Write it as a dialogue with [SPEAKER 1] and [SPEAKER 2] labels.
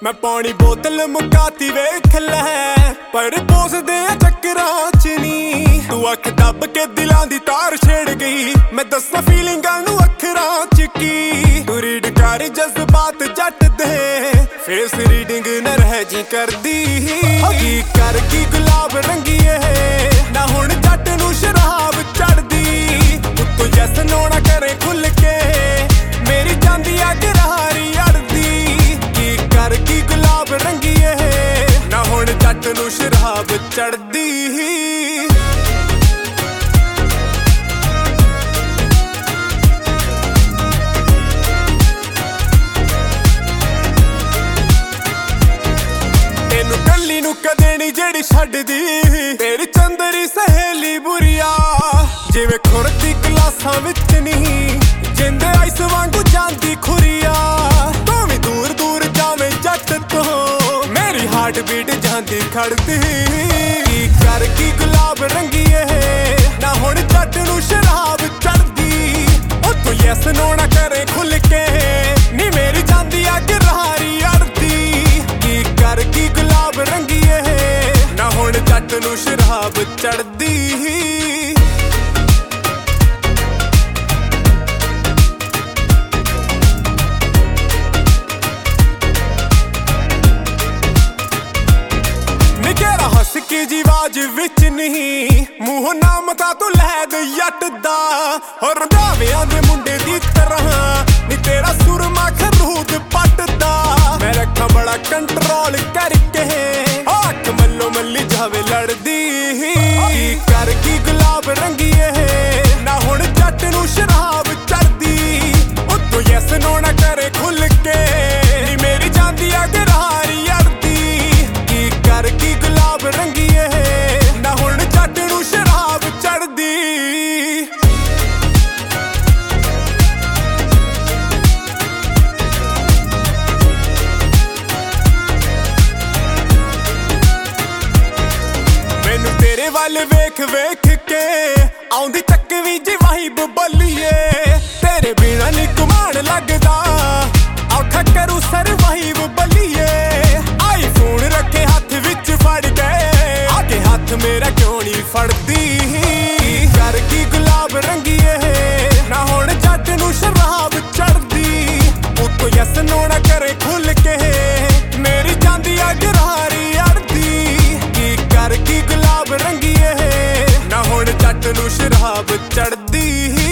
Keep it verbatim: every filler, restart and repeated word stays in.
[SPEAKER 1] मैं पानी बोतल मुकाती वेख लै पर पोसदे चक्करां च नी तू अख दब के दिलां दी तार छेड़ गई मैं दस्सां फीलिंगां नू अखरां च की तू रीड कर जज्बात जट दे फेस रीडिंग न रह जी करदी की कर की गुलाब रंगीए ना हुण जट नू शराब चढ़दी तू जैस नोना करे खुल के मेरी चांदी अग रारी अड़दी की कर की गुलाब रंगीए ना हुण जट नू शराब चढ़दी कदे नी जेड़ी छड्डदी तेरी चंदरी सहेली बुरिया जिवें खुरदी क्लासां विच नी जिंदे आइस वांगू जांदी खुरिया तू भी दूर दूर जावें जट तो मेरी हार्ट बीट जांदी खड़दी की कर की गुलाब रंगीए ना हुण जट नू शराब चढ़दी ओ तू यस नो ना करे खुल के नी मेरी जांदी अग रारी अड़दी की कर की गुलाब रंगी ना हुण जट नू शराब चढ़दी निकेरा हस की जी आवाज विच नहीं मूंह नाम ता तू लैग जट दा और रंधावियां दे मुंडे दी तरह नी तेरा सुरमा खरूद पटदा मैं रखा बड़ा कंट्रोल करके मल्लो मल्ली जावे लड़दी कर की गुलाब रंगीए ना हुण जट नू शराब चढ़दी ओ तू यस नो ना करे खुल के नी मेरी जांदी अग रारी अड़दी की कर की गुलाब रंगीए ना हुण जट नू शराब चढ़दी तेरे वाल वेख वेख के आउंदी चक्कवी जी वाइब बोलिए तेरे बिना नी घुमान लगदा औखा करू सरवाइव बोलिए आई फोन रखे हाथ विच फड़ गए आगे हाथ मेरा क्यों नी फड़दी कर की गुलाब रंगीए ना हुण जट नू शराब चढ़दी उत्तो यस नो ना करे खुल के मेरी चांदी अग रारी अड़दी की कर की गुलाब रंगीए ना हुण जट नू शराब चढ़दी।